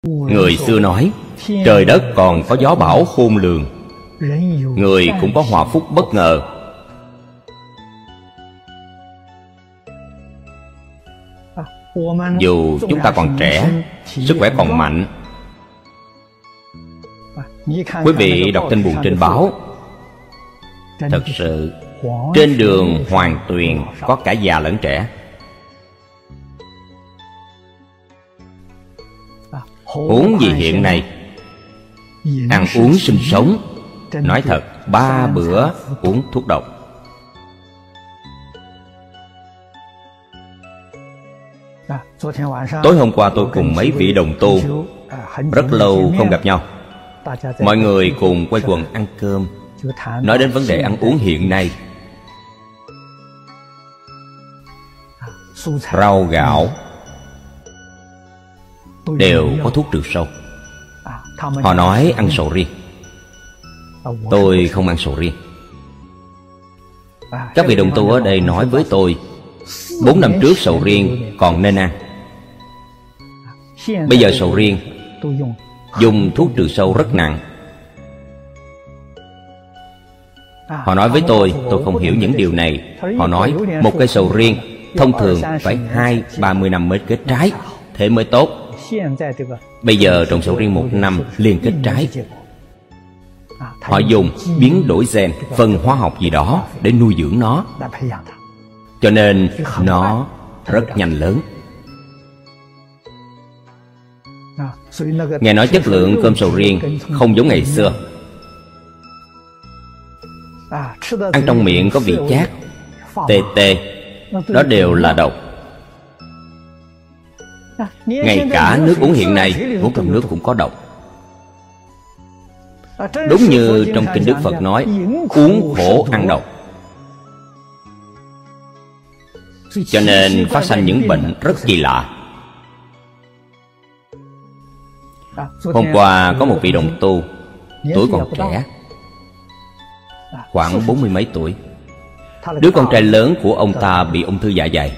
Người xưa nói trời đất còn có gió bão khôn lường, người cũng có hòa phúc bất ngờ. Dù chúng ta còn trẻ, sức khỏe còn mạnh, quý vị đọc tin buồn trên báo, thật sự trên đường Hoàng Tuyền có cả già lẫn trẻ. Huống gì hiện nay ăn uống sinh sống, nói thật 3 bữa uống thuốc độc. Tối hôm qua tôi cùng mấy vị đồng tu rất lâu không gặp nhau. Mọi người cùng quay quần ăn cơm, nói đến vấn đề ăn uống hiện nay. Rau gạo đều có thuốc trừ sâu. Họ nói ăn sầu riêng, tôi không ăn sầu riêng. Các vị đồng tu ở đây nói với tôi 4 năm trước sầu riêng còn nên ăn. Bây giờ sầu riêng dùng thuốc trừ sâu rất nặng. Họ nói với tôi không hiểu những điều này. Họ nói một cây sầu riêng thông thường phải 20-30 năm mới kết trái, thế mới tốt. Bây giờ trồng sầu riêng 1 năm liền kết trái. Họ dùng biến đổi gen, phân hóa học gì đó để nuôi dưỡng nó, cho nên nó rất nhanh lớn. Nghe nói chất lượng cơm sầu riêng không giống ngày xưa. Ăn trong miệng có vị chát, tê tê, đó đều là độc. Ngay cả nước uống hiện nay, uống trong nước cũng có độc. Đúng như trong kinh Đức Phật nói, uống khổ ăn độc. Cho nên phát sanh những bệnh rất kỳ lạ. Hôm qua có một vị đồng tu, tuổi còn trẻ, khoảng 40 mấy tuổi. Đứa con trai lớn của ông ta bị ung thư dạ dày.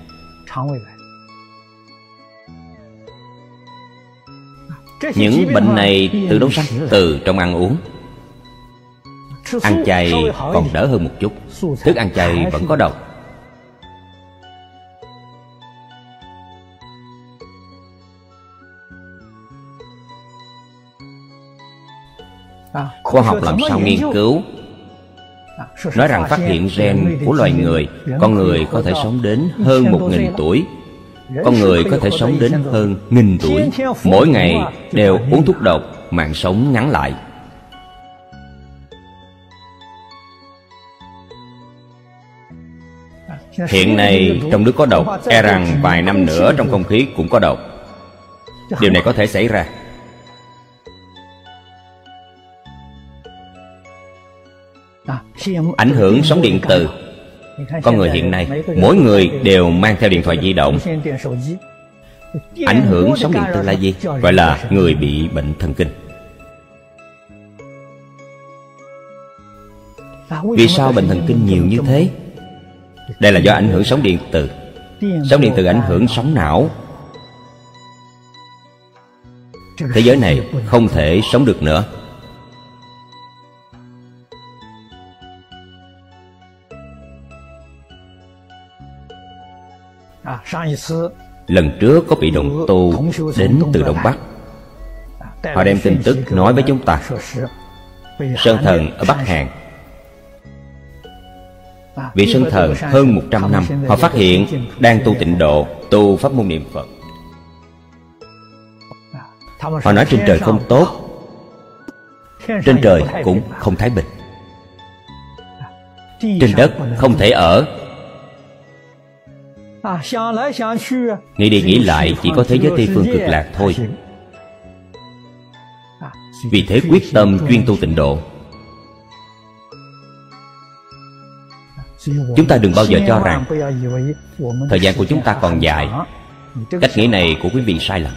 Những bệnh này từ đâu sanh? Từ trong ăn uống. Ăn chay còn đỡ hơn một chút, thức ăn chay vẫn có độc. Khoa học làm sao nghiên cứu, nói rằng phát hiện gen của loài người, con người có thể sống đến hơn 1000 tuổi, con người có thể sống đến hơn 1000 tuổi. Mỗi ngày đều uống thuốc độc, mạng sống ngắn lại. Hiện nay trong nước có độc, e rằng vài năm nữa trong không khí cũng có độc. Điều này có thể xảy ra. Ảnh hưởng sóng điện từ. Con người hiện nay mỗi người đều mang theo điện thoại di động. Ảnh hưởng sóng điện từ là gì? Gọi là người bị bệnh thần kinh. Vì sao bệnh thần kinh nhiều như thế? Đây là do ảnh hưởng sóng điện từ. Sóng điện từ ảnh hưởng sóng não. Thế giới này không thể sống được nữa. Lần trước có vị đồng tu đến từ Đông Bắc. Họ đem tin tức nói với chúng ta. Sơn thần ở Bắc Hàn, vị sơn thần hơn 100 năm, họ phát hiện đang tu tịnh độ, tu pháp môn niệm Phật. Họ nói trên trời không tốt, trên trời cũng không thái bình, trên đất không thể ở. Nghĩ đi nghĩ lại chỉ có thế giới Tây phương cực lạc thôi. Vì thế quyết tâm chuyên tu tịnh độ. Chúng ta đừng bao giờ cho rằng thời gian của chúng ta còn dài. Cách nghĩ này của quý vị sai lầm.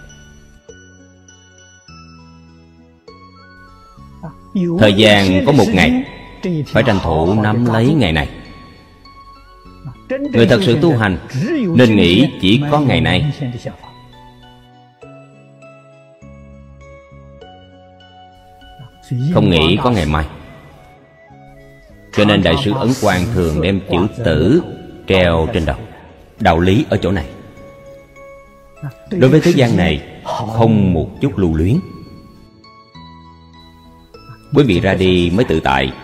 Thời gian có 1 ngày, phải tranh thủ nắm lấy ngày này. Người thật sự tu hành nên nghĩ chỉ có ngày nay. không nghĩ có ngày mai. Cho nên Đại sư Ấn Quang thường đem chữ tử treo trên đầu. Đạo lý ở chỗ này. Đối với thế gian này không một chút lưu luyến. Quý vị ra đi mới tự tại.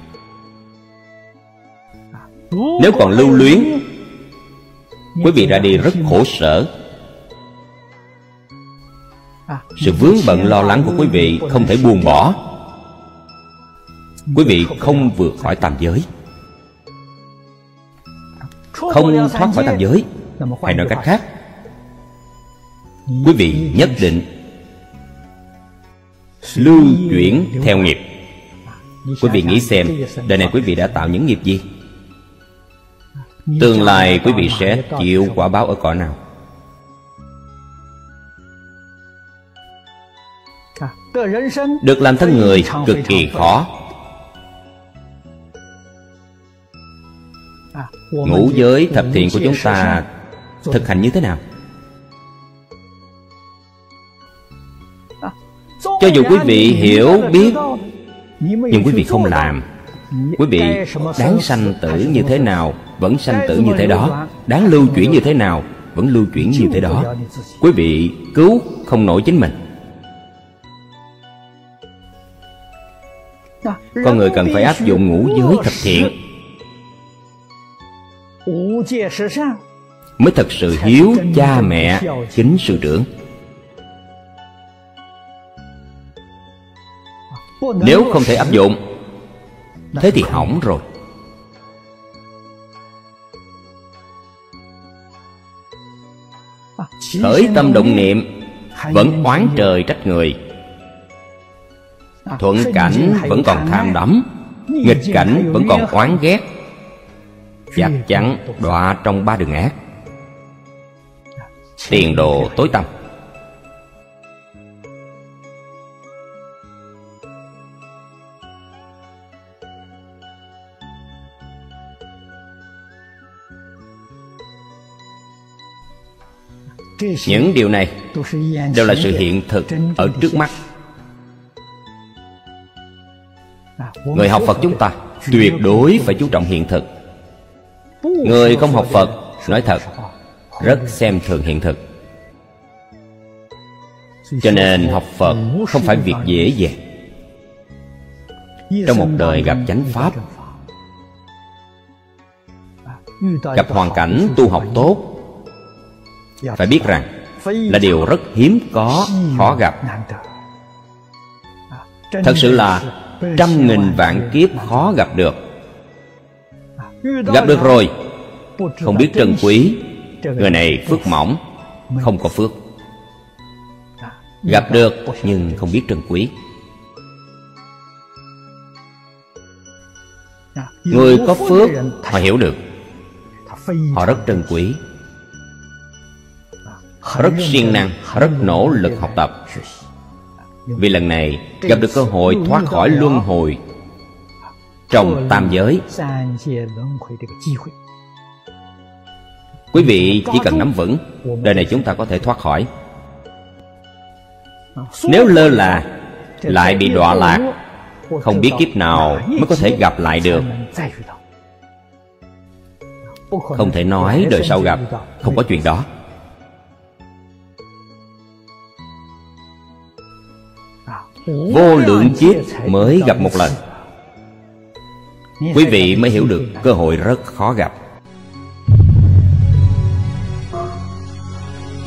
Nếu còn lưu luyến, quý vị ra đi rất khổ sở. Sự vướng bận lo lắng của quý vị không thể buông bỏ. Quý vị không vượt khỏi tam giới. Không thoát khỏi tam giới, hay nói cách khác, quý vị nhất định lưu chuyển theo nghiệp. Quý vị nghĩ xem, đời này quý vị đã tạo những nghiệp gì? Tương lai quý vị sẽ chịu quả báo ở cõi nào? Được làm thân người cực kỳ khó. Ngũ giới thập thiện của chúng ta thực hành như thế nào? Cho dù quý vị hiểu biết, nhưng quý vị không làm. Quý vị đáng sanh tử như thế nào vẫn sanh tử như thế đó, đáng lưu chuyển như thế nào vẫn lưu chuyển như thế đó. Quý vị cứu không nổi chính mình. Con người cần phải áp dụng ngũ giới thập thiện mới thật sự hiếu cha mẹ, kính sư trưởng. Nếu không thể áp dụng, thế thì hỏng rồi. Khởi tâm động niệm vẫn oán trời trách người, thuận cảnh vẫn còn tham đắm, nghịch cảnh vẫn còn oán ghét, chắc chắn đọa trong ba đường ác, tiền đồ tối tăm. Những điều này đều là sự hiện thực ở trước mắt. Người học Phật chúng ta tuyệt đối phải chú trọng hiện thực. Người không học Phật, nói thật, rất xem thường hiện thực. Cho nên học Phật không phải việc dễ dàng. Trong một đời gặp chánh Pháp, gặp hoàn cảnh tu học tốt, phải biết rằng là điều rất hiếm có, khó gặp. Thật sự là trăm nghìn vạn kiếp khó gặp được. Gặp được rồi, không biết trân quý, người này phước mỏng, không có phước. Gặp được nhưng không biết trân quý. Người có phước, họ hiểu được, họ rất trân quý, rất siêng năng, rất nỗ lực học tập. Vì lần này gặp được cơ hội thoát khỏi luân hồi trong tam giới. Quý vị chỉ cần nắm vững, đời này chúng ta có thể thoát khỏi. Nếu lơ là, lại bị đọa lạc, không biết kiếp nào mới có thể gặp lại được. Không thể nói đời sau gặp, không có chuyện đó. Vô lượng kiếp mới gặp một lần, quý vị mới hiểu được cơ hội rất khó gặp.